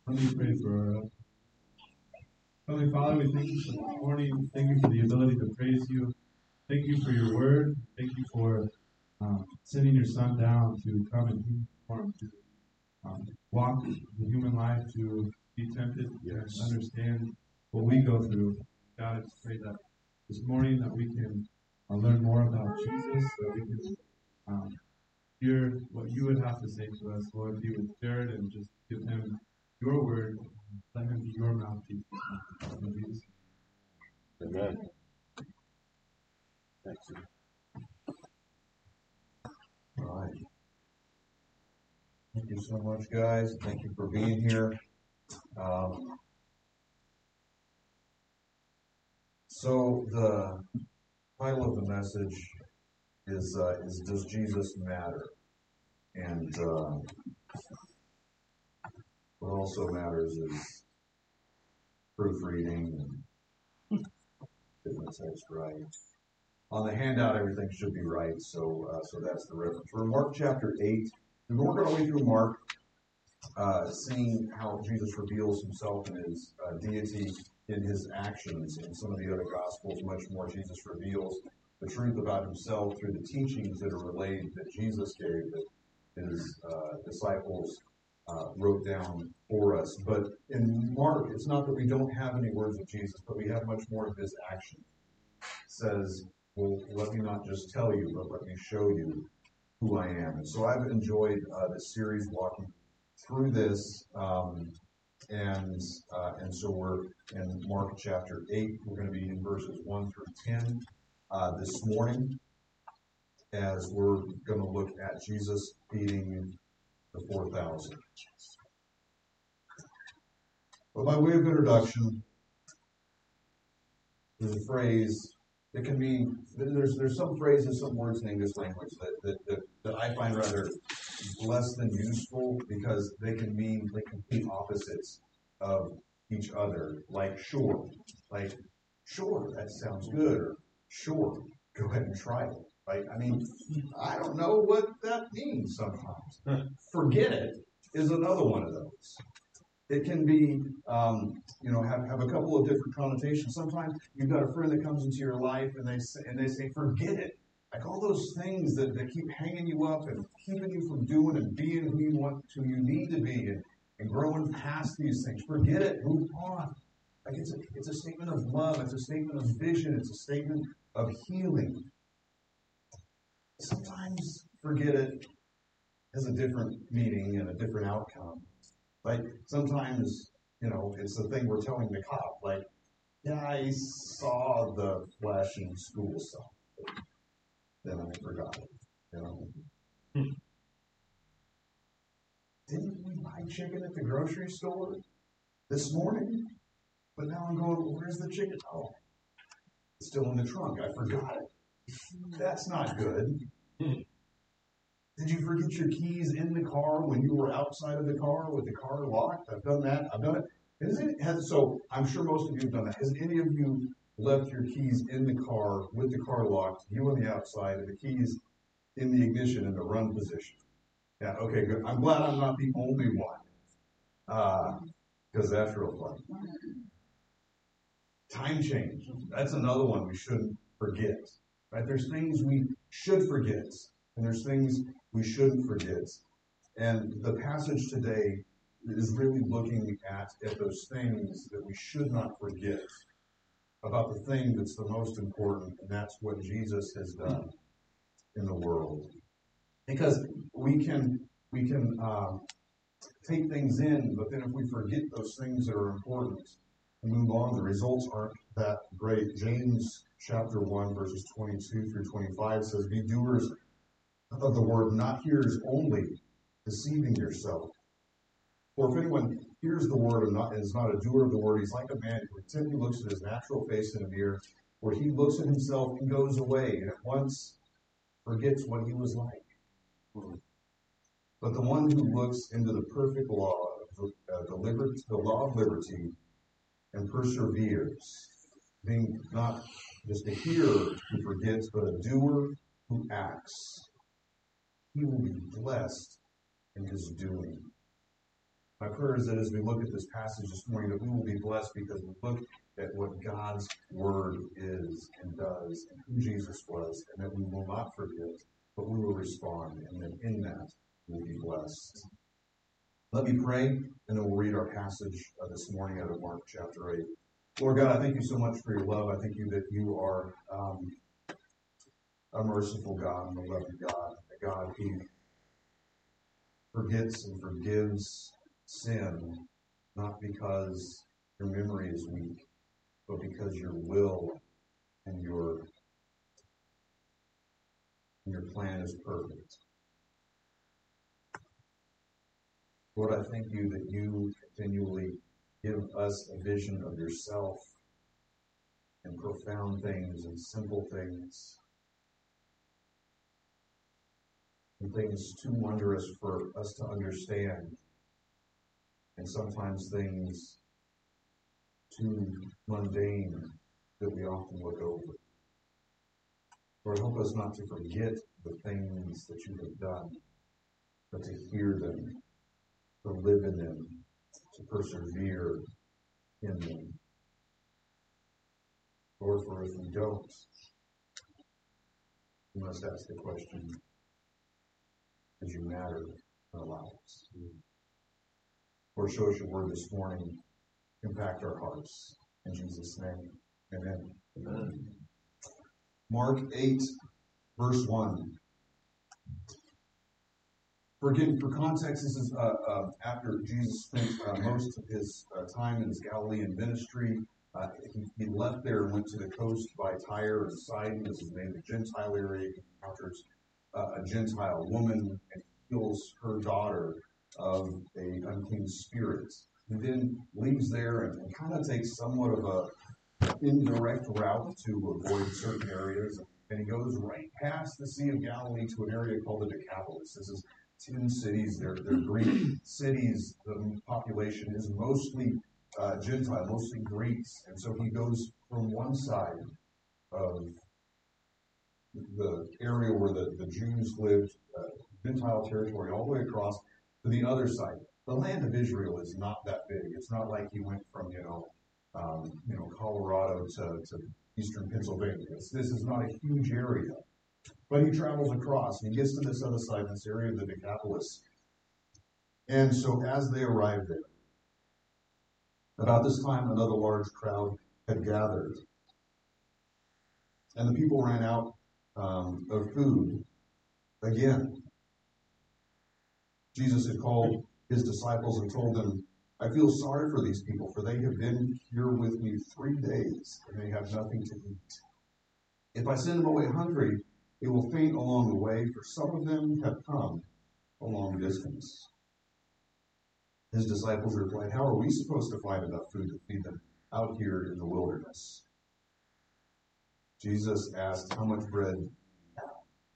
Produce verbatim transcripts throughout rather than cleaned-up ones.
Let me pray for our Heavenly Father, we thank you for this morning. Thank you for the ability to praise you. Thank you for your word. Thank you for um, sending your son down to come in human form, to um, walk the human life, to be tempted yes. and understand what we go through. God, I just pray that this morning that we can uh, learn more about Jesus, that we can um, hear what you would have to say to us. Lord, be with Jared and just give him your word. Let him be your mouthpiece. Amen. Thank you. All right. Thank you so much, guys. Thank you for being here. Um, so the title of the message is uh, is Does Jesus Matter? And uh, what also matters is proofreading and getting the text right. On the handout, everything should be right, so uh, so that's the reference. We're in Mark chapter eight. We've been working our way through Mark, uh, seeing how Jesus reveals himself and his uh, deity in his actions. In some of the other Gospels, much more, Jesus reveals the truth about himself through the teachings that are relayed that Jesus gave, that his uh, disciples uh, wrote down for us. But in Mark, it's not that we don't have any words of Jesus, but we have much more of his action. It says, well, let me not just tell you, but let me show you who I am. And so I've enjoyed uh, this series, walking through this, um, and uh, and so we're in Mark chapter eight. We're going to be in verses one through ten uh, this morning, as we're going to look at Jesus feeding the four thousand. But by way of introduction, there's a phrase. It can mean, there's there's some phrases, some words in English language that, that, that, that I find rather less than useful because they can mean the complete opposites of each other. Like sure, like sure, that sounds good, or sure, go ahead and try it. Right? I mean, I don't know what that means sometimes. Forget it is another one of those. It can be, um, you know, have, have a couple of different connotations. Sometimes you've got a friend that comes into your life and they say, and they say, forget it. Like all those things that, that keep hanging you up and keeping you from doing and being who you want to, you need to be, and, and growing past these things. Forget it. Move on. Like it's a, it's a statement of love. It's a statement of vision. It's a statement of healing. Sometimes forget it has a different meaning and a different outcome. Like, sometimes, you know, it's the thing we're telling the cop, like, yeah, I saw the flashing school sign. Then I forgot it, you know. Hmm. Didn't we buy chicken at the grocery store this morning? But now I'm going, well, where's the chicken? Oh, it's still in the trunk. I forgot it. That's not good. Hmm. Did you forget your keys in the car when you were outside of the car with the car locked? I've done that. I've done it. Has it has, so I'm sure most of you have done that. Has any of you left your keys in the car with the car locked, you on the outside, and the keys in the ignition in the run position? Yeah, okay, good. I'm glad I'm not the only one. Because uh, that's real fun. Time change. That's another one we shouldn't forget. Right? There's things we should forget. And there's things we shouldn't forget. And the passage today is really looking at, at those things that we should not forget about the thing that's the most important, and that's what Jesus has done in the world. Because we can we can um, take things in, but then if we forget those things that are important and move on, the results aren't that great. James chapter one, verses twenty-two through twenty-five says, be doers of the word, not hearers only, deceiving yourself. For if anyone hears the word and not, is not a doer of the word, he's like a man who intently looks at his natural face in a mirror, where he looks at himself and goes away, and at once forgets what he was like. Mm-hmm. But the one who looks into the perfect law, uh, the, liber- the law of liberty, and perseveres, being not just a hearer who forgets, but a doer who acts, he will be blessed in his doing. My prayer is that as we look at this passage this morning, that we will be blessed because we look at what God's Word is and does and who Jesus was, and that we will not forget, but we will respond, and that in that we will be blessed. Let me pray, and then we'll read our passage uh, this morning out of Mark chapter eight. Lord God, I thank you so much for your love. I thank you that you are um, a merciful God and a loving God, a God who forgets and forgives sin, not because your memory is weak, but because your will and your, and your plan is perfect. Lord, I thank you that you continually give us a vision of yourself and profound things and simple things and things too wondrous for us to understand, and sometimes things too mundane that we often look over. Lord, help us not to forget the things that you have done, but to hear them, to live in them, to persevere in them. Lord, for if we don't, we must ask the question, did you matter in our lives? Lord, show us your word this morning. Impact our hearts. In Jesus' name, amen. Amen. Mark eight, verse one. For again, for context, this is uh, uh, after Jesus spent uh, most of his uh, time in his Galilean ministry. Uh, he, he left there and went to the coast by Tyre and Sidon. This is mainly the Gentile area. He encounters uh, a Gentile woman and heals her daughter of a unclean spirit. He then leaves there and, and kind of takes somewhat of a indirect route to avoid certain areas. And he goes right past the Sea of Galilee to an area called the Decapolis. This is ten cities. They're, they're Greek cities. The population is mostly uh, Gentile, mostly Greeks. And so he goes from one side of the area where the, the Jews lived, uh, Gentile territory, all the way across to the other side. The land of Israel is not that big. It's not like he went from, you know, um, you know, Colorado to, to eastern Pennsylvania. It's, this is not a huge area. But he travels across, and he gets to this other side, this area of the Decapolis. And so as they arrive there, about this time, another large crowd had gathered. And the people ran out um, of food again. Jesus had called his disciples and told them, I feel sorry for these people, for they have been here with me three days, and they have nothing to eat. If I send them away hungry, they will faint along the way, for some of them have come a long distance. His disciples replied, how are we supposed to find enough food to feed them out here in the wilderness? Jesus asked, how much bread do you have?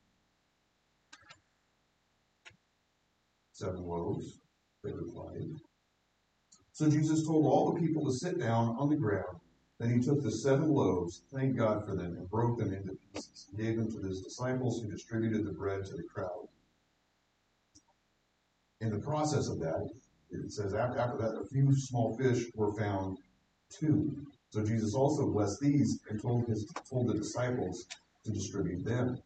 Seven loaves, they replied. So Jesus told all the people to sit down on the ground. Then he took the seven loaves, thanked God for them, and broke them into pieces. He gave them to his disciples, who distributed the bread to the crowd. In the process of that, it says after, after that, a few small fish were found too. So Jesus also blessed these and told his told the disciples to distribute them.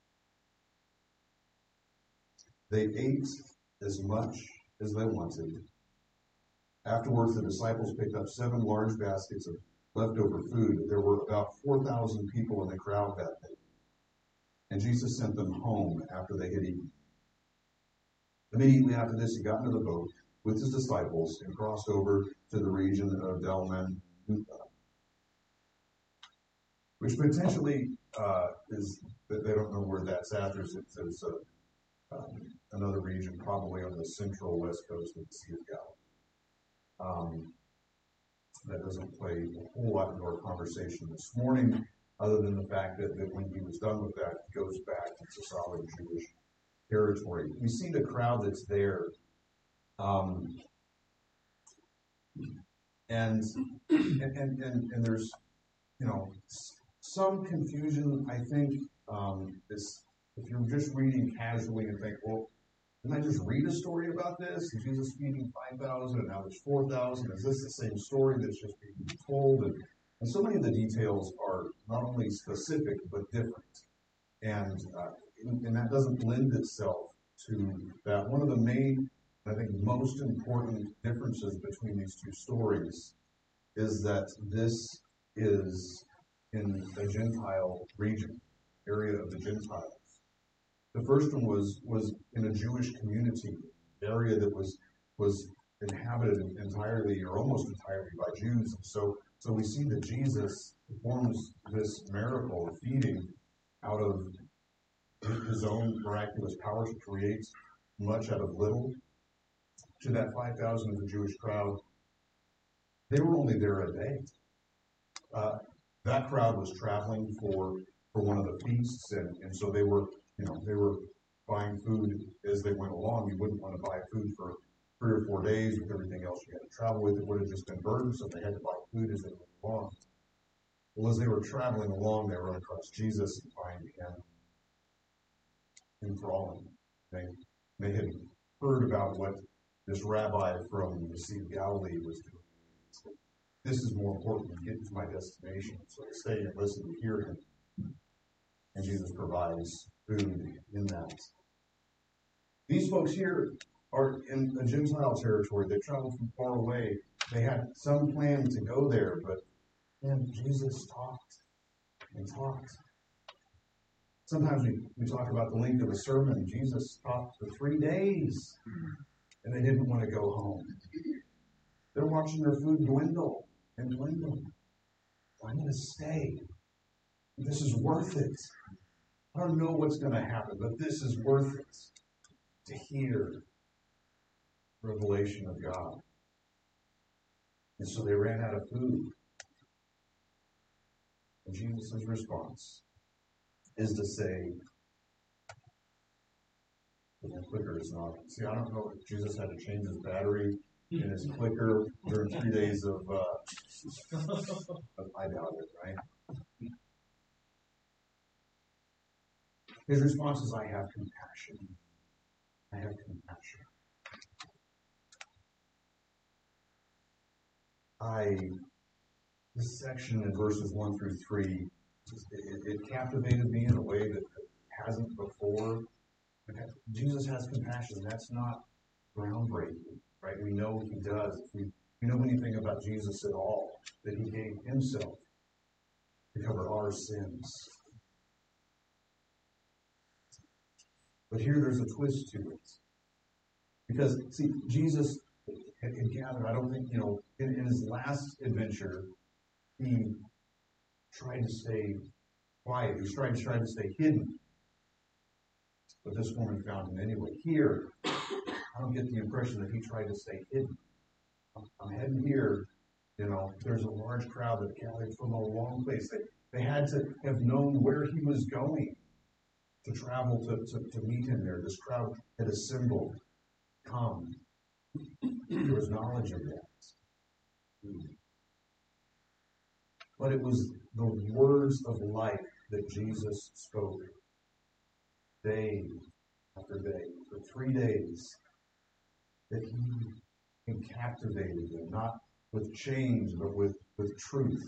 They ate as much as they wanted. Afterwards, the disciples picked up seven large baskets of leftover food. There were about four thousand people in the crowd that day. And Jesus sent them home after they had eaten. Immediately after this, he got into the boat with his disciples and crossed over to the region of Dalmanutha, which potentially uh, is, that they don't know where that's at. There's, there's a, um, another region probably on the central west coast of the Sea of Galilee. Um, that doesn't play a whole lot into our conversation this morning, other than the fact that, that when he was done with that, he goes back into solid Jewish territory. We see the crowd that's there, um, and, and and and there's, you know, some confusion. I think um, this, if you're just reading casually and think, well, Didn't I just read a story about this? And Jesus feeding five thousand, and now there's four thousand. Is this the same story that's just being told? And, and so many of the details are not only specific, but different. And, uh, and, and that doesn't lend itself to that. One of the main, I think, most important differences between these two stories is that this is in a Gentile region, area of the Gentiles. The first one was was in a Jewish community, area that was was inhabited entirely or almost entirely by Jews. So so we see that Jesus performs this miracle of feeding out of his own miraculous power to create much out of little. To that five thousand of the Jewish crowd, they were only there a day. Uh, that crowd was traveling for, for one of the feasts, and, and so they were, you know, they were buying food as they went along. You wouldn't want to buy food for three or four days with everything else you had to travel with. It would have just been burdensome. They had to buy food as they went along. Well, as they were traveling along, they run across Jesus and find him enthralling. They, they had heard about what this rabbi from the Sea of Galilee was doing. This is more important than getting to my destination. So I stay and listen to hear him. And Jesus provides food in that. These folks here are in a Gentile territory. They traveled from far away. They had some plan to go there, but then Jesus talked and talked. Sometimes we, we talk about the length of a sermon. Jesus talked for three days, and they didn't want to go home. They're watching their food dwindle and dwindle. I'm going to stay. This is worth it. I don't know what's going to happen, but this is worth it to hear revelation of God. And so they ran out of food. And Jesus' response is to say, the clicker is not. See, I don't know if Jesus had to change his battery in his clicker during three days of, uh, of I doubt it, right? His response is, I have compassion. I have compassion. I, this section in verses one through three, it, it captivated me in a way that it hasn't before. Jesus has compassion. That's not groundbreaking, right? We know he does. If we, we know anything about Jesus at all, that he gave himself to cover our sins. But here there's a twist to it. Because, see, Jesus had, had gathered, I don't think, you know, in, in his last adventure, he tried to stay quiet. He tried, tried to stay hidden. But this woman found him anyway. Here, I don't get the impression that he tried to stay hidden. I'm, I'm heading here, you know, there's a large crowd that gathered from a long place. They, they had to have known where he was going to travel to, to, to meet him there. This crowd had assembled. Come. There was knowledge of that. But it was the words of life that Jesus spoke day after day, for three days, that he captivated them, not with chains, but with, with truth.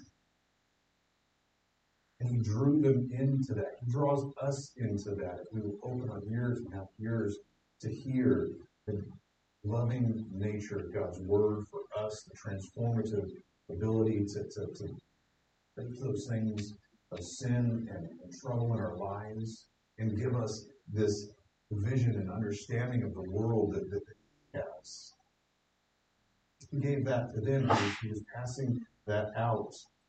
And he drew them into that. He draws us into that. If we will open our ears and have ears to hear the loving nature of God's word for us, the transformative ability to, to, to take those things of sin and, and trouble in our lives and give us this vision and understanding of the world that, that he has. He gave that to them. He was, he was passing that out.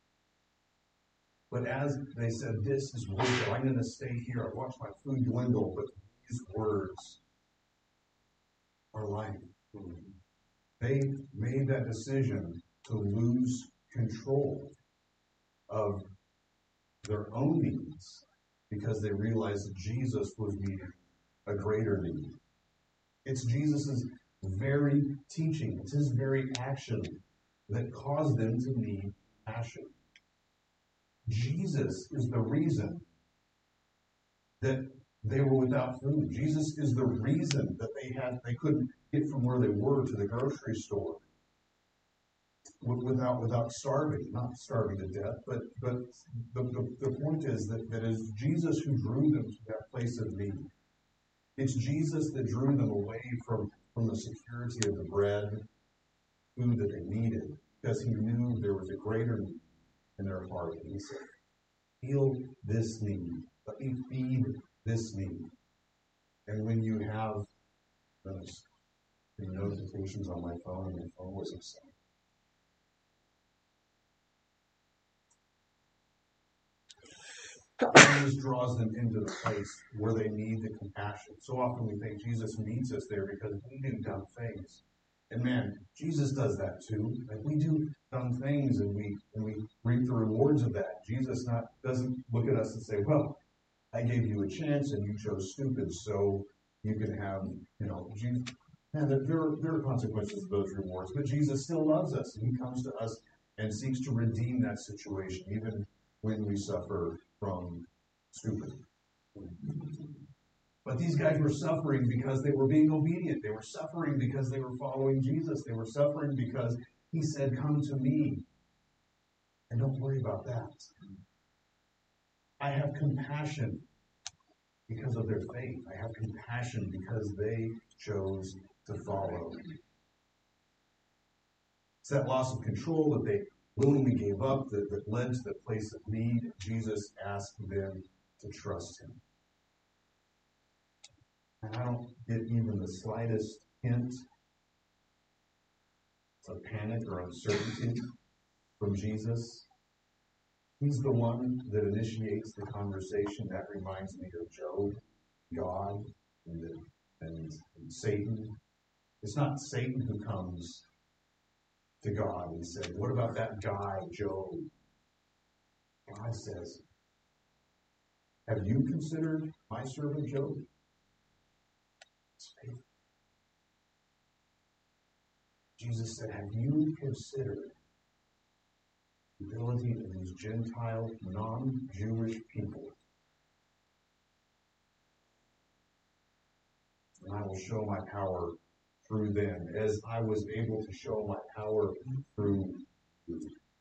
But as they said, this is worth it. I'm going to stay here. I watch my food dwindle, but these words are life. They made that decision to lose control of their own needs because they realized that Jesus was meeting a greater need. It's Jesus' very teaching, it's his very action that caused them to need passion. Jesus is the reason that They were without food. Jesus is the reason that they had they couldn't get from where they were to the grocery store without without starving, not starving to death. But but the, the, the point is that, that it's Jesus who drew them to that place of need. It's Jesus that drew them away from, from the security of the bread, food that they needed, because he knew there was a greater need in their heart. And he said, feel this need. Let me feed this need. And when you have those notifications on my phone, and my phone wasn't set, Jesus draws them into the place where they need the compassion. So often we think Jesus meets us there because we do dumb things. And man, Jesus does that too. Like we do dumb things and we and we reap the rewards of that. Jesus not doesn't look at us and say, well, I gave you a chance and you chose stupid, so you can have, you know, Jesus, man, there are, there are consequences of those rewards, but Jesus still loves us, and he comes to us and seeks to redeem that situation, even when we suffer from stupid. But these guys were suffering because they were being obedient. They were suffering because they were following Jesus. They were suffering because he said, come to me. And don't worry about that. I have compassion because of their faith. I have compassion because they chose to follow. It's that loss of control that they willingly gave up that, that led to the place of need. Jesus asked them to trust him. And I don't get even the slightest hint of panic or uncertainty from Jesus. He's the one that initiates the conversation. That reminds me of Job, God, and, the, and, and Satan. It's not Satan who comes to God and says, what about that guy, Job? God says, have you considered my servant Job? Jesus said, have you considered the ability of these Gentile, non-Jewish people? And I will show my power through them, as I was able to show my power through you.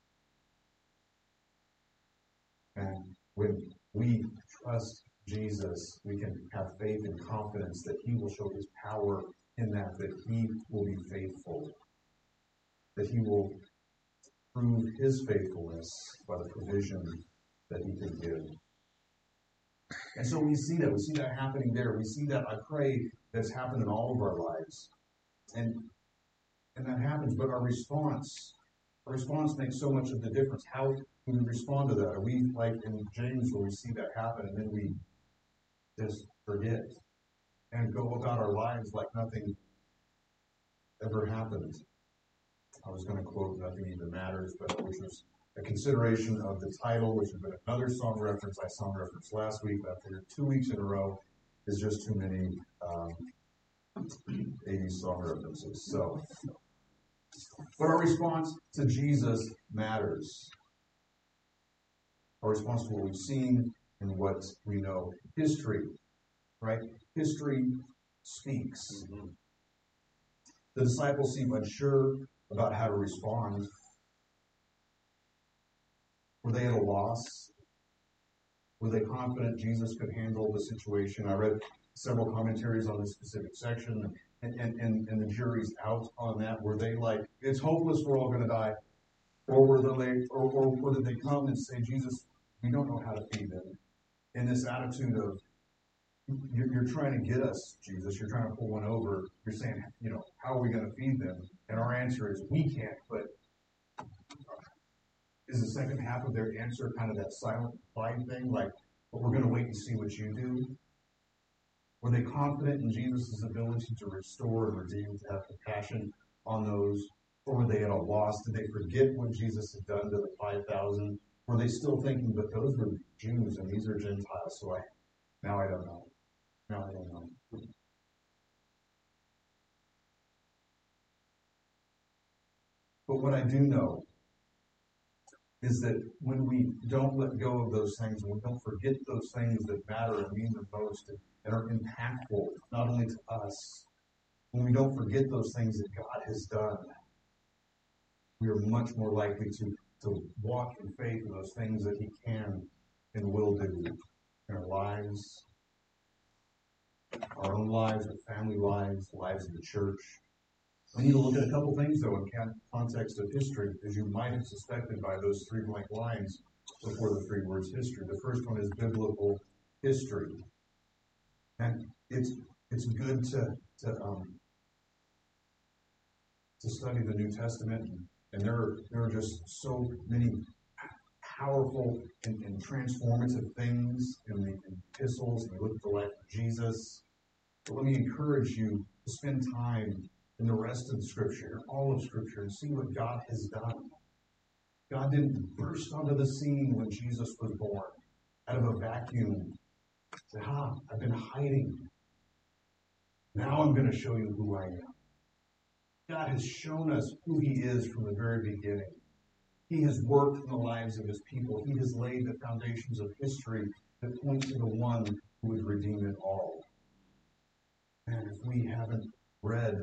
And when we trust Jesus, we can have faith and confidence that he will show his power in that, that he will be faithful, that he will prove his faithfulness by the provision that he can give. And so we see that. We see that happening there. We see that, I pray, that's happened in all of our lives. And and that happens, but our response, our response makes so much of the difference. How do we respond to that? Are we like in James where we see that happen and then we just forget and go about our lives like nothing ever happened? I was going to quote Nothing Even Matters, but which was a consideration of the title, which has been another song reference. I song referenced last week, but I figured two weeks in a row is just too many um, eighties song references. So, but our response to Jesus matters. Our response to what we've seen and what we know. History, right? History speaks. Mm-hmm. The disciples seem unsure about how to respond. Were they at a loss? Were they confident Jesus could handle the situation? I read several commentaries on this specific section, and, and, and, and the jury's out on that. Were they like, it's hopeless, we're all going to die? Or were they, or, or, or did they come and say, Jesus, we don't know how to feed them? In this attitude of, you're, you're trying to get us, Jesus, you're trying to pull one over. You're saying, you know, how are we going to feed them? And our answer is, we can't, but is the second half of their answer kind of that silent flying thing, like, but we're going to wait and see what you do? Were they confident in Jesus' ability to restore and redeem, to have compassion on those? Or were they at a loss? Did they forget what Jesus had done to the five thousand? Were they still thinking, but those were Jews and these are Gentiles, so I, now I don't know. Now I don't know. But what I do know is that when we don't let go of those things, and we don't forget those things that matter and mean the most and, and are impactful, not only to us, when we don't forget those things that God has done, we are much more likely to, to walk in faith in those things that He can and will do in our lives, our own lives, our family lives, the lives of the church. We need to look at a couple things, though, in context of history, as you might have suspected by those three blank lines before the three words history. The first one is biblical history. And it's it's good to to um, to study the New Testament, and there are, there are just so many powerful and, and transformative things in the epistles, and we look at the life of Jesus. But let me encourage you to spend time in the rest of the Scripture, all of Scripture, and see what God has done. God didn't burst onto the scene when Jesus was born out of a vacuum. Say, ah, I've been hiding. Now I'm going to show you who I am. God has shown us who He is from the very beginning. He has worked in the lives of His people. He has laid the foundations of history that point to the one who would redeem it all. And if we haven't read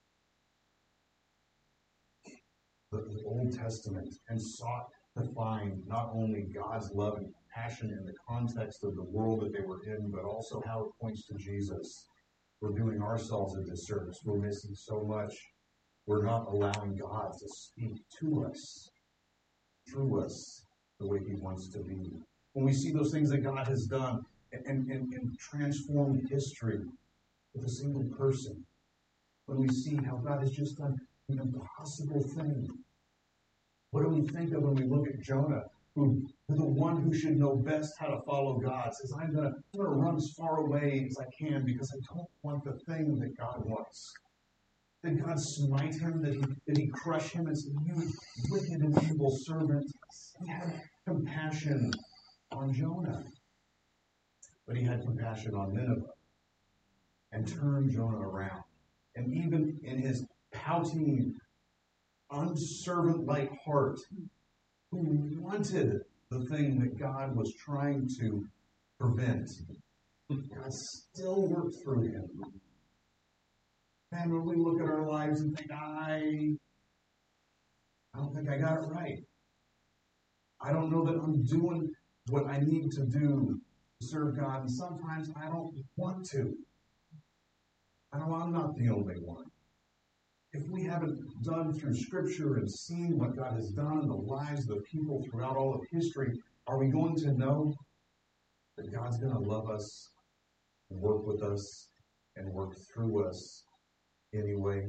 the, the Old Testament and sought to find not only God's love and compassion in the context of the world that they were in, but also how it points to Jesus, we're doing ourselves a disservice. We're missing so much. We're not allowing God to speak to us, through us, the way He wants to be. When we see those things that God has done and, and, and transformed history with a single person, when we see how God has just done an impossible thing, what do we think of when we look at Jonah, who, who the one who should know best how to follow God, says, I'm going to run as far away as I can because I don't want the thing that God wants. Did God smite him? Did he, did he crush him and say, you wicked and evil servant? He had compassion on Jonah. But He had compassion on Nineveh and turned Jonah around. And even in his pouting, unservant-like heart, who wanted the thing that God was trying to prevent, God still worked through him. And when we look at our lives and think, I, I don't think I got it right. I don't know that I'm doing what I need to do to serve God. And sometimes I don't want to. I know I'm not the only one. If we haven't done through Scripture and seen what God has done in the lives of the people throughout all of history, are we going to know that God's going to love us and work with us and work through us anyway?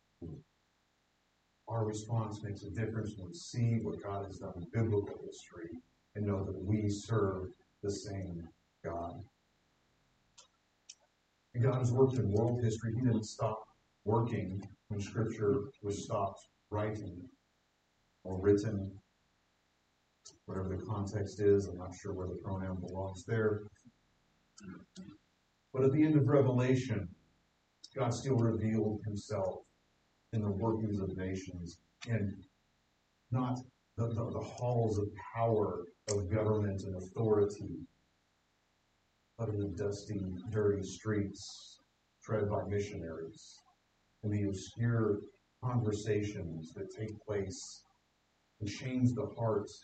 Our response makes a difference when we see what God has done in biblical history and know that we serve the same God. And God has worked in world history. He didn't stop working when Scripture was stopped writing or written, whatever the context is. I'm not sure where the pronoun belongs there. But at the end of Revelation, God still revealed Himself in the workings of nations, and not the, the, the halls of power of government and authority, but in the dusty, dirty streets tread by missionaries, and the obscure conversations that take place and change the hearts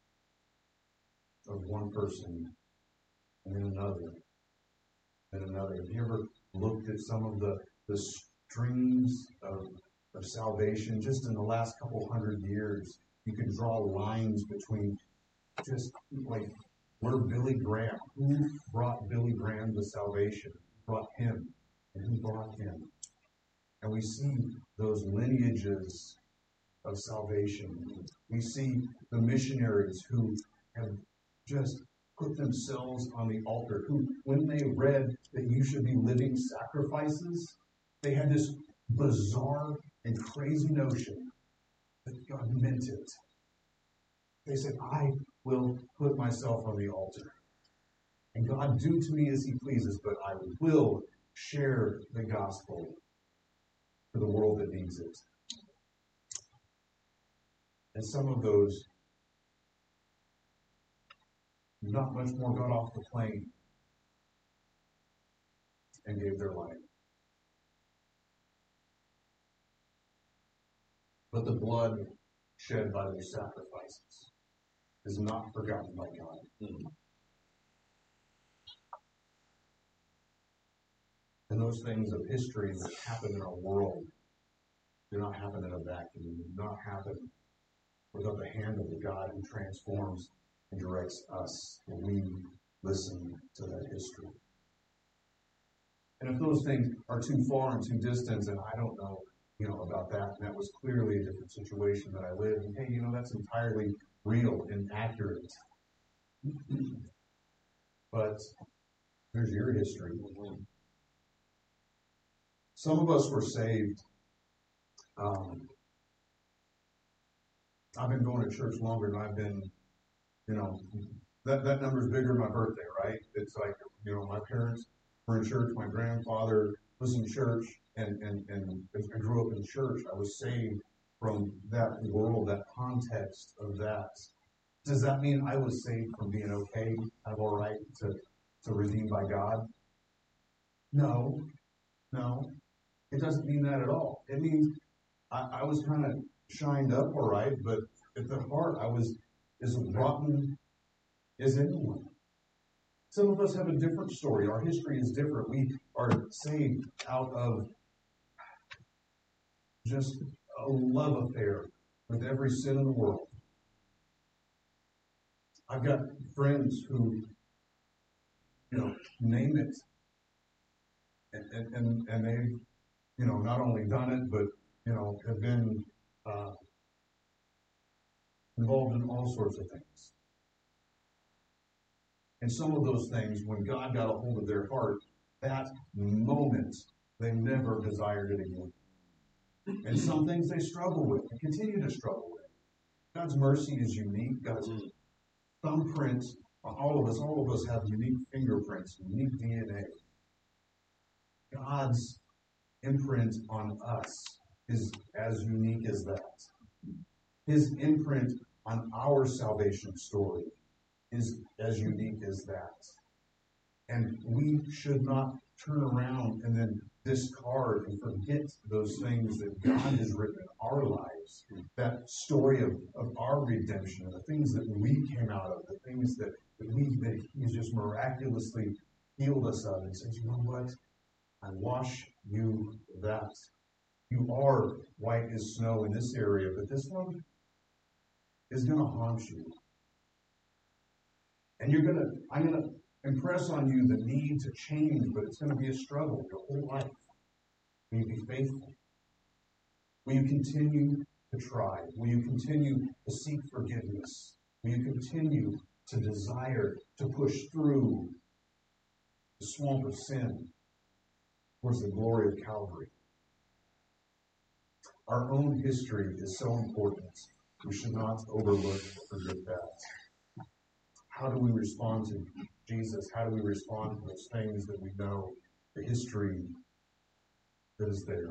of one person and then another and another. Have you ever looked at some of the, the streams of, of salvation just in the last couple hundred years? You can draw lines between just like where Billy Graham, who brought Billy Graham to salvation, brought him, and who brought him. And we see those lineages of salvation. We see the missionaries who have just put themselves on the altar, who, when they read that you should be living sacrifices, they had this bizarre and crazy notion that God meant it. They said, I will put myself on the altar. And God do to me as He pleases, but I will share the gospel to the world that needs it. And some of those not much more got off the plane and gave their life. But the blood shed by their sacrifices is not forgotten by God. Mm-hmm. And those things of history that happen in our world do not happen in a vacuum, do not happen without the hand of the God who transforms and directs us when we listen to that history. And if those things are too far and too distant, and I don't know, you know, about that, and that was clearly a different situation that I lived, and hey, you know, that's entirely real and accurate. But here's your history. Some of us were saved. Um, I've been going to church longer than I've been, you know, that, that number's bigger than my birthday, right? It's like, you know, my parents were in church, my grandfather was in church, and, and, and I grew up in church. I was saved from that world, that context of that. Does that mean I was saved from being okay, kind of all right, to, to redeemed by God? No, no. It doesn't mean that at all. It means I, I was kind of shined up all right, but at the heart I was as rotten as anyone. Some of us have a different story. Our history is different. We are saved out of just a love affair with every sin in the world. I've got friends who, you know, name it, and and and they've, you know, not only done it, but, you know, have been uh, involved in all sorts of things. And some of those things, when God got a hold of their heart, that moment, they never desired it again. And some things they struggle with and continue to struggle with. God's mercy is unique. God's thumbprint on all of us, all of us have unique fingerprints, unique D N A. God's imprint on us is as unique as that. His imprint on our salvation story is as unique as that. And we should not turn around and then discard and forget those things that God has written in our lives. That story of, of our redemption, the things that we came out of, the things that, that we that He's just miraculously healed us of and says, you know what? I wash you that. You are white as snow in this area, but this one is going to haunt you. And you're going to, I'm going to impress on you the need to change, but it's going to be a struggle your whole life. Will you be faithful? Will you continue to try? Will you continue to seek forgiveness? Will you continue to desire to push through the swamp of sin towards the glory of Calvary? Our own history is so important. We should not overlook or forget that. How do we respond to Jesus? How do we respond to those things that we know, the history that is there?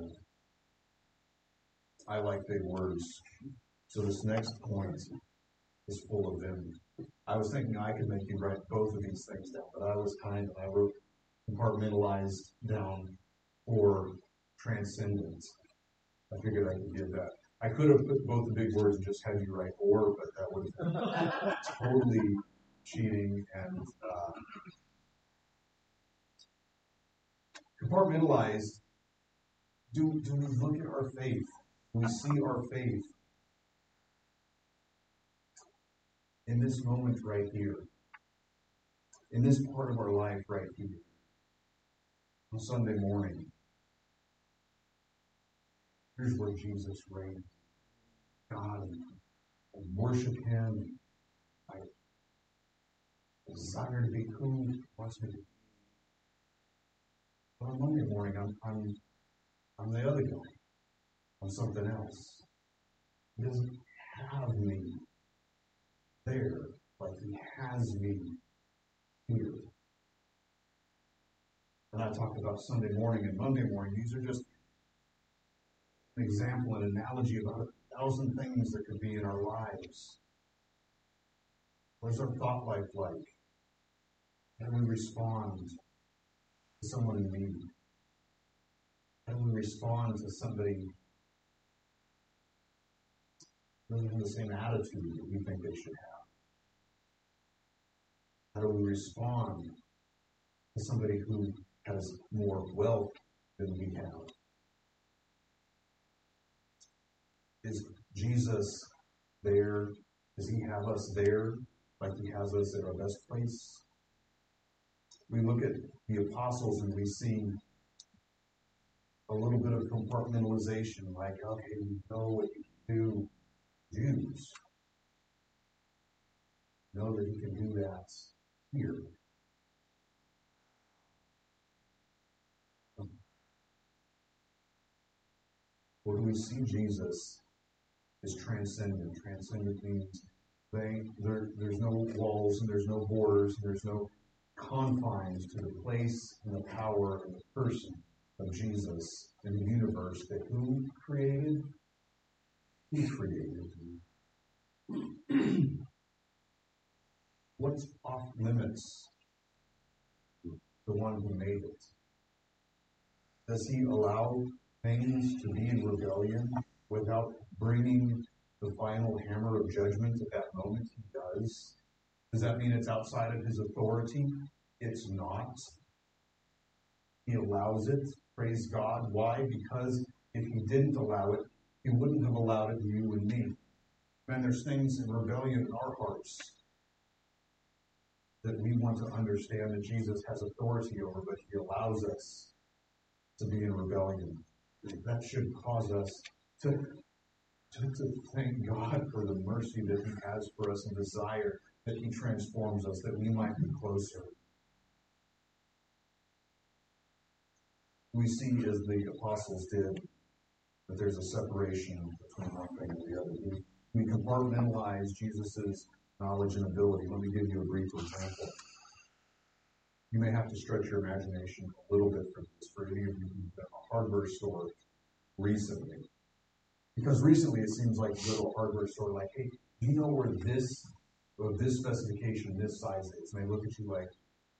I like big words. So this next point is full of them. I was thinking I could make you write both of these things down, but I was kind of, I wrote compartmentalized down for transcendence. I figured I could give that. I could have put both the big words and just had you write or, but that would have been totally cheating. And uh, compartmentalized, do, do we look at our faith? Do we see our faith in this moment right here? In this part of our life right here? On Sunday morning, here's where Jesus reigned. God, and, and worship Him. I desire to be who He wants me to be. But on Monday morning, I'm, I'm, I'm the other guy. I'm something else. He doesn't have me there like He has me here. And I talked about Sunday morning and Monday morning. These are just an example, an analogy about a thousand things that could be in our lives. What's our thought life like? How do we respond to someone in need? How do we respond to somebody who doesn't have the same attitude that we think they should have? How do we respond to somebody who has more wealth than we have? Is Jesus there? Does he have us there like he has us at our best place? We look at the apostles and we see a little bit of compartmentalization, like, okay, we know what you can do. Jews know that he can do that here. Or do we see Jesus as transcendent? Transcendent means they, there, there's no walls and there's no borders, and there's no confines to the place and the power and the person of Jesus in the universe that who created? He created. What's off limits? The one who made it. Does he allow things to be in rebellion without bringing the final hammer of judgment at that moment? He does. Does that mean it's outside of his authority? It's not. He allows it. Praise God. Why? Because if he didn't allow it, he wouldn't have allowed it to you and me. Man, there's things in rebellion in our hearts that we want to understand that Jesus has authority over, but he allows us to be in rebellion. That should cause us to, to, to thank God for the mercy that he has for us and desire that he transforms us, that we might be closer. We see, as the apostles did, that there's a separation between one thing and the other. We, we compartmentalize Jesus' knowledge and ability. Let me give you a brief example. You may have to stretch your imagination a little bit for this, for any of you who've been in a hardware store recently. Because recently it seems like you go to a hardware store like, hey, do you know where this, or this specification, this size is? And they look at you like,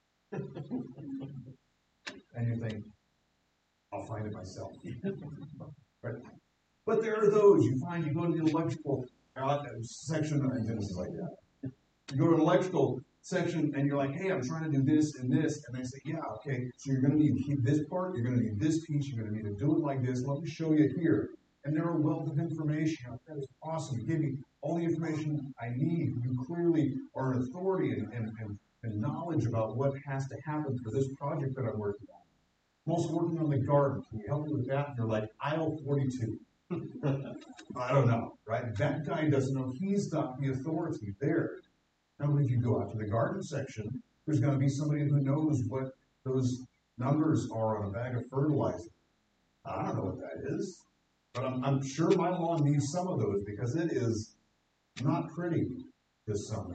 and you think, I'll find it myself. Right? But there are those, you find, you go to the electrical uh, section, and this is like that. You go to an electrical section, and you're like, hey, I'm trying to do this and this, and they say, yeah, okay, so you're going to need to keep this part, you're going to need this piece, you're going to need to do it like this, let me show you here. And there are a wealth of information. That is awesome. You give me all the information I need. You clearly are an authority and, and, and, and knowledge about what has to happen for this project that I'm working on. I'm also working on the garden. Can you help me with that? And you're like, aisle forty-two. I don't know, right? That guy doesn't know. He's got the authority there. Now, if you go out to the garden section, there's going to be somebody who knows what those numbers are on a bag of fertilizer. I don't know what that is, but I'm, I'm sure my lawn needs some of those because it is not pretty this summer.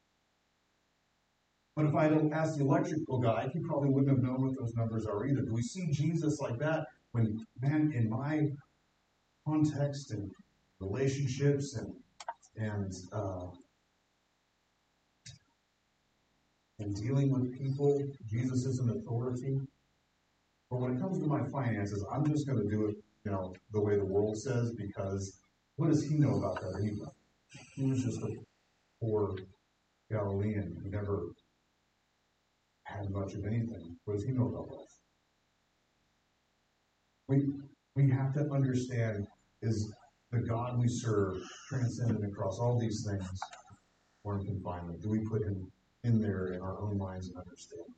But if I had asked the electrical guy, he probably wouldn't have known what those numbers are either. Do we see Jesus like that? When, man, in my context and relationships and and uh, and dealing with people, Jesus is an authority. But when it comes to my finances, I'm just going to do it, you know, the way the world says, because what does he know about that anyway? He was just a poor Galilean who never had much of anything. What does he know about wealth? We we have to understand, is the God we serve transcendent across all these things or in confinement? Do we put him in there in our own minds and understanding?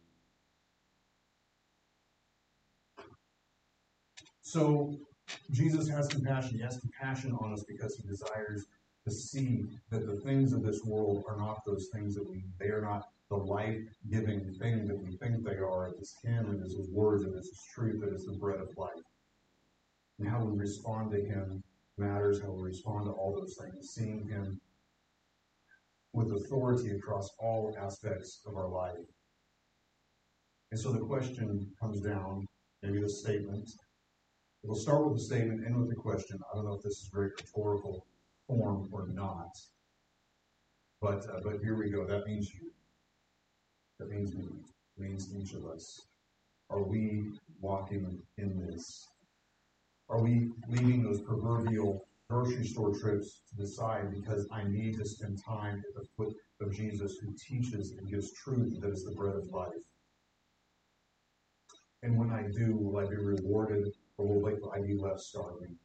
So Jesus has compassion. He has compassion on us because he desires to see that the things of this world are not those things that we, they are not the life-giving thing that we think they are. It is him, it is his words, it is his truth, it is the bread of life. And how we respond to him matters, how we respond to all those things, seeing him with authority across all aspects of our life. And so the question comes down, maybe the statement. We'll start with the statement, end with the question. I don't know if this is very rhetorical form or not. But uh, but here we go. That means you. That means me. means to each of us. Are we walking in this? Are we leaving those proverbial grocery store trips to the side because I need to spend time at the foot of Jesus, who teaches and gives truth that is the bread of life? And when I do, will I be rewarded, or will I be left starving?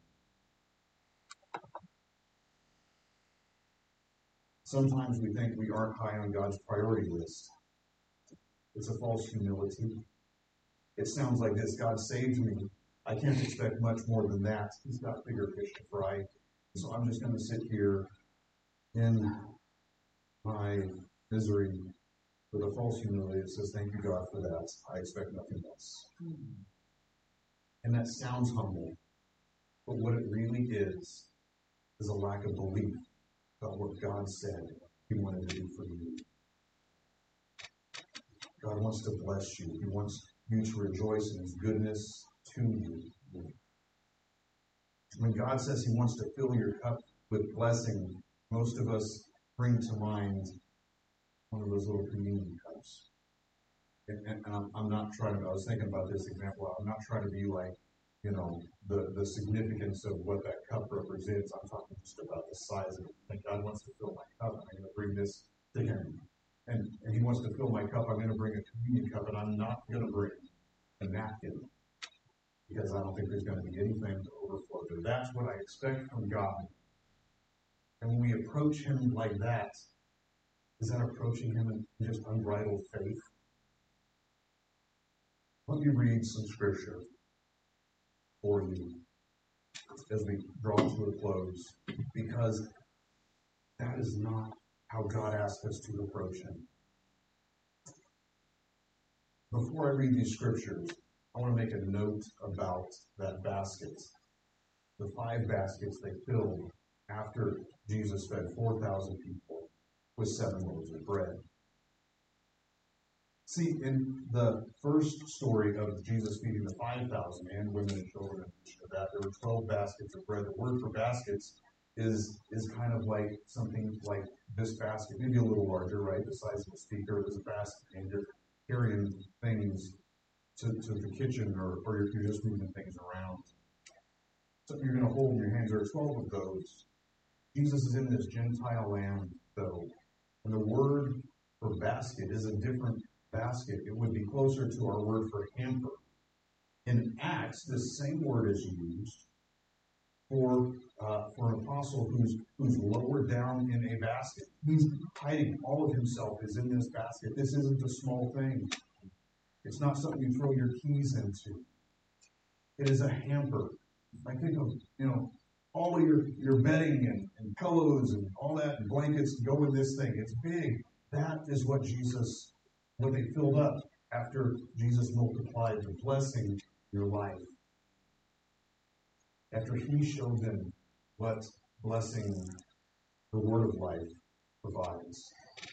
Sometimes we think we aren't high on God's priority list. It's a false humility. It sounds like this: God saved me. I can't expect much more than that. He's got bigger fish to fry. So I'm just going to sit here in my misery with a false humility that says, thank you, God, for that. I expect nothing else. And that sounds humble. But what it really is, is a lack of belief about what God said He wanted to do for you. God wants to bless you. He wants you to rejoice in His goodness to you. When God says He wants to fill your cup with blessing, most of us bring to mind one of those little communion cups. And, and, and I'm, I'm not trying to, I was thinking about this example, I'm not trying to be like, you know, the, the significance of what that cup represents. I'm talking just about the size of it. Like, God wants to fill my cup, and I'm going to bring this to Him. And, and He wants to fill my cup, I'm going to bring a communion cup, and I'm not going to bring a napkin, because I don't think there's going to be anything to overflow there. That's what I expect from God. And when we approach Him like that, is that approaching Him in just unbridled faith? Let me read some scripture for you as we draw to a close, because that is not how God asks us to approach Him. Before I read these scriptures, I want to make a note about that basket. The five baskets they filled after Jesus fed four thousand people with seven loaves of bread. See, in the first story of Jesus feeding the five thousand, and women and children, and that, there were twelve baskets of bread. The word for baskets is, is kind of like something like this basket, maybe a little larger, right? The size of a speaker. It was a basket, and you're carrying things to, to the kitchen, or, or you're, you're just moving things around. Something you're going to hold in your hands. There are twelve of those. Jesus is in this Gentile land, though, and the word for basket is a different basket. It would be closer to our word for hamper. In Acts, this same word is used for uh, for an apostle who's who's lowered down in a basket. He's hiding all of himself is in this basket. This isn't a small thing. It's not something you throw your keys into. It is a hamper. I think of, you know, all of your, your bedding and, and pillows and all that and blankets go in this thing. It's big. That is what Jesus, what they filled up after Jesus multiplied the blessing your life. After He showed them what blessing the Word of life provides.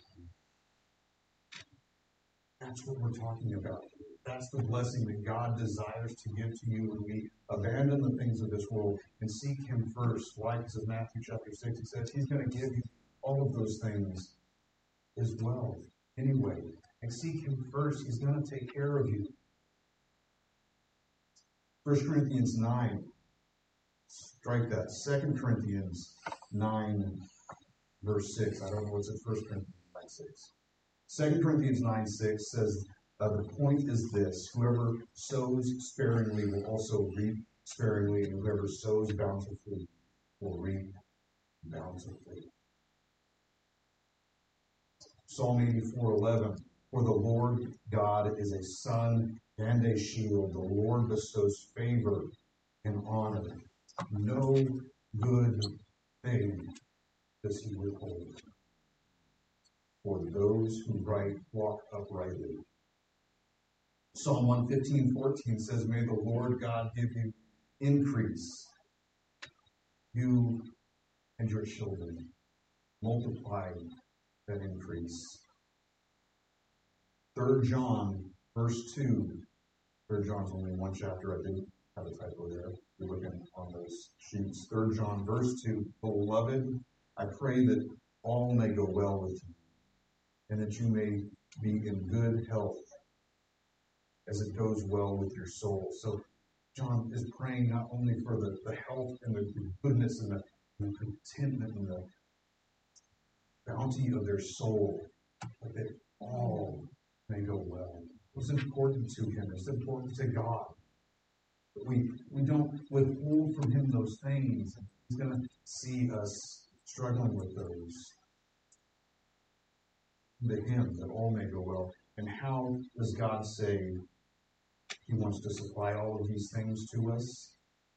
That's what we're talking about here. That's the blessing that God desires to give to you when we abandon the things of this world and seek Him first. Why? Because of Matthew chapter six, He says He's going to give you all of those things as well. Anyway, and seek Him first. He's going to take care of you. First Corinthians nine. Strike that. Second Corinthians nine, verse six. I don't know what's in First Corinthians nine, six. Second Corinthians nine, six says, uh, the point is this: whoever sows sparingly will also reap sparingly, and whoever sows bountifully will reap bountifully. Psalm eighty-four, eleven. For the Lord God is a sun and a shield. The Lord bestows favor and honor. No good thing does He withhold for those who right walk uprightly. Psalm one fifteen, fourteen says, may the Lord God give you increase, you and your children. Multiply that increase. Third John, verse two. Third John's only one chapter. I didn't have a typo there. You're looking on those sheets. Third John, verse two. Beloved, I pray that all may go well with you, and that you may be in good health, as it goes well with your soul. So John is praying not only for the, the health and the, the goodness and the, the contentment and the bounty of their soul, but that all may go well. What's important to him is important to God. But we, we don't withhold from him those things. He's going to see us struggling with those. To him, that all may go well. And how does God say he wants to supply all of these things to us?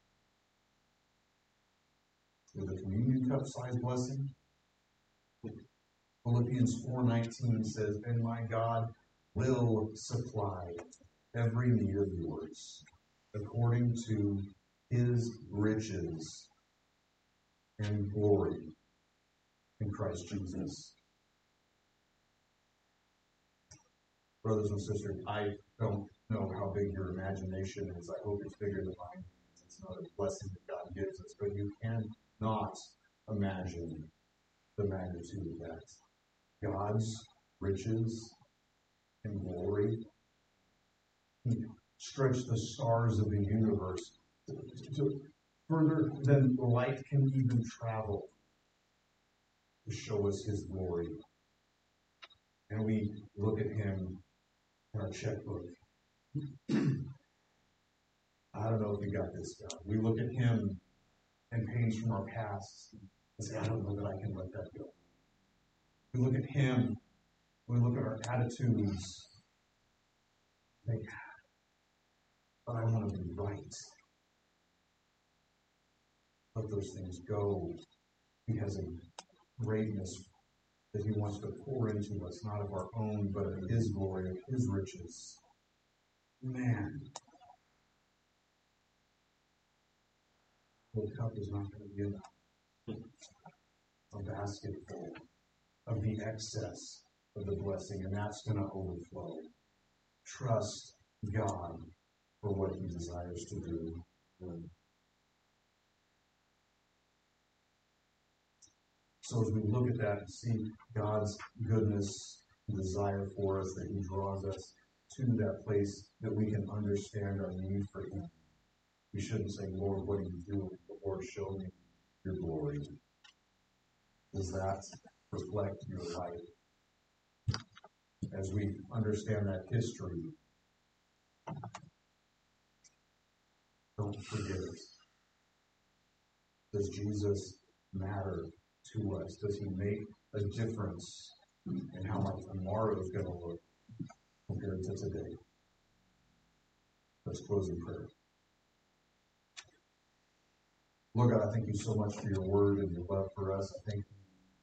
With a communion cup size blessing? Philippians four nineteen says, "And my God will supply every need of yours according to his riches and glory in Christ Jesus." Brothers and sisters, I don't know how big your imagination is. I hope it's bigger than mine. It's not a blessing that God gives us, but you cannot imagine the magnitude of that. God's riches and glory. He stretched the stars of the universe to, to further than light can even travel to show us his glory. And we look at him in our checkbook. I don't know if you got this, God. We look at him and pains from our past and say, I don't know that I can let that go. We look at him, we look at our attitudes, think, but I want to be right. Let those things go. He has a greatness that he wants to pour into us, not of our own, but of his glory, of his riches. Man, the cup is not going to be enough. A basket full of the excess of the blessing, and that's going to overflow. Trust God for what he desires to do. So as we look at that and see God's goodness and desire for us, that he draws us to that place that we can understand our need for him, we shouldn't say, Lord, what are you doing? But Lord, show me your glory. Does that reflect your life? As we understand that history, don't forget it. Does Jesus matter to us? Does he make a difference in how my tomorrow is going to look compared to today? Let's close in prayer. Lord God, I thank you so much for your word and your love for us. I thank you.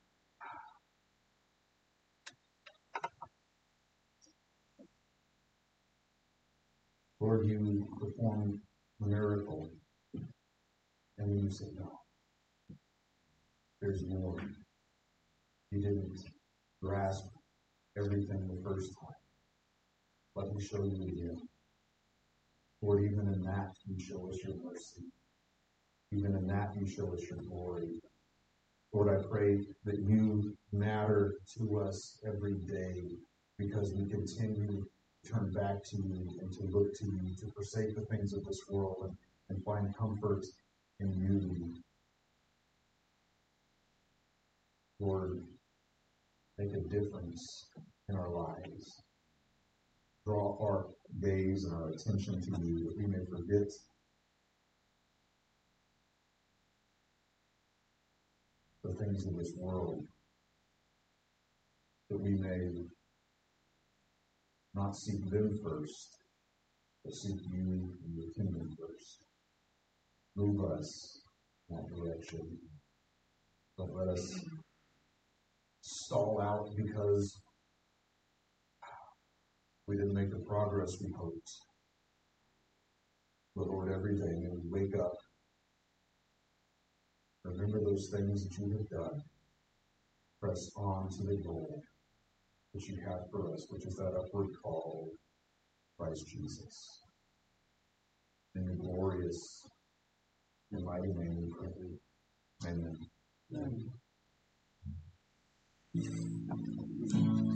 Lord, you performed a miracle, and then you said, no, there's more. You didn't grasp everything the first time. Let me show you again. Lord, even in that, you show us your mercy. Even in that, you show us your glory. Lord, I pray that you matter to us every day because we continue to turn back to you and to look to you, to forsake the things of this world and, and find comfort in you. Lord, make a difference in our lives. Draw our gaze and our attention to you that we may forget the things of this world, that we may not seek them first, but seek you and your kingdom first. Move us in that direction. Don't let us stall out because we didn't make the progress we hoped. But Lord, every day may we wake up, remember those things that you have done, press on to the goal that you have for us, which is that upward call, Christ Jesus. In your glorious and mighty name we pray. Amen. Amen.